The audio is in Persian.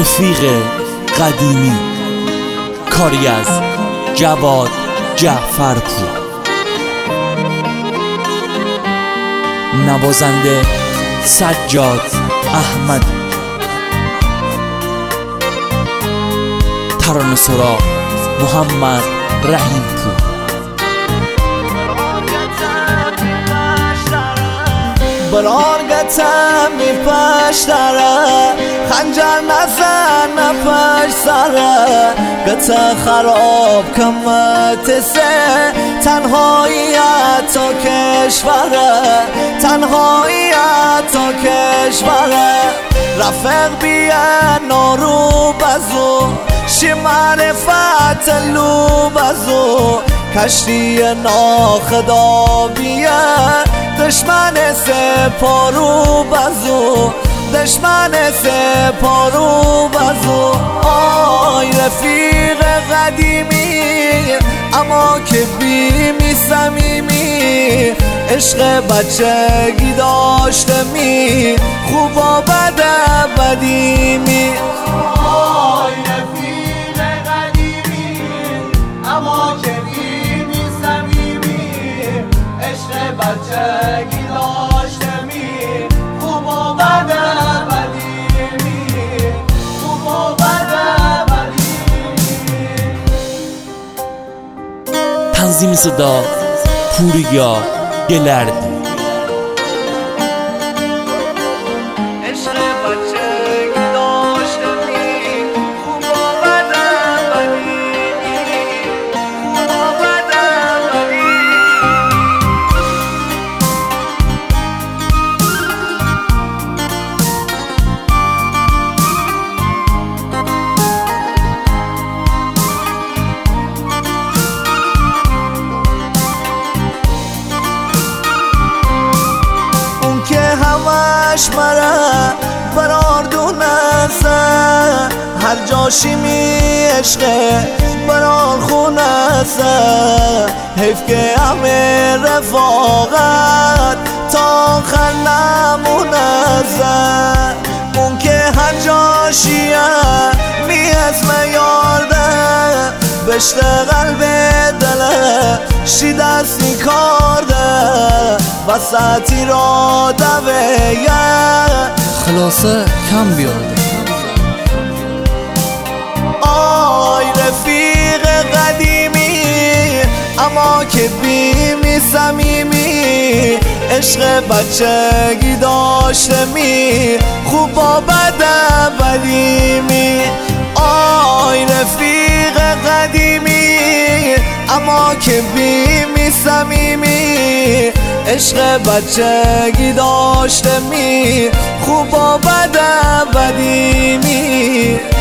رفیق قدیمی، کاری از جواد جعفرپور، نوازنده سجاد احمدی، ترانه‌سرا محمد رحیم‌پور. برارگتم می پشتره خنجر نزن نپش سره گته خراب کمت سه تنهاییت تا کشوره تنهاییت تا کشوره رفق بیا نارو بزو شی معرفت لو بزو کشتی ناخدا بیا دشمن سپارو بزو دشمن سپارو بزو آی رفیق قدیمی اما که بیمی صمیمی عشق بچگی داشته می خوب و بد بدیمی آی رفیق قدیمی اما که بیمی صمیمی عشق بچگی داشته می خوب و بد بدیمی خوب و بد بدیمی. تنظیم صدا پوریا گلردی. عشق بچگی داشته می خوب و بد بدیمی خوب و بد بدیمی. همش مره برار دونسه هر جاشی می عشقه برار خونسه حیف که همه رفاقت تا آخر نمونسه اون که هر جاشیه می اسم یارده بشت قلب دله شی دستی کارده وسطی را دویه خلاصه کم بیارده. آی رفیق قدیمی اما که بیمی صمیمی عشق بچگی داشته می خوب و بد بدیمی آی رفیق قدیمی اما که بیمی صمیمی عشق بچگی داشته می خوب و بد بدیمی.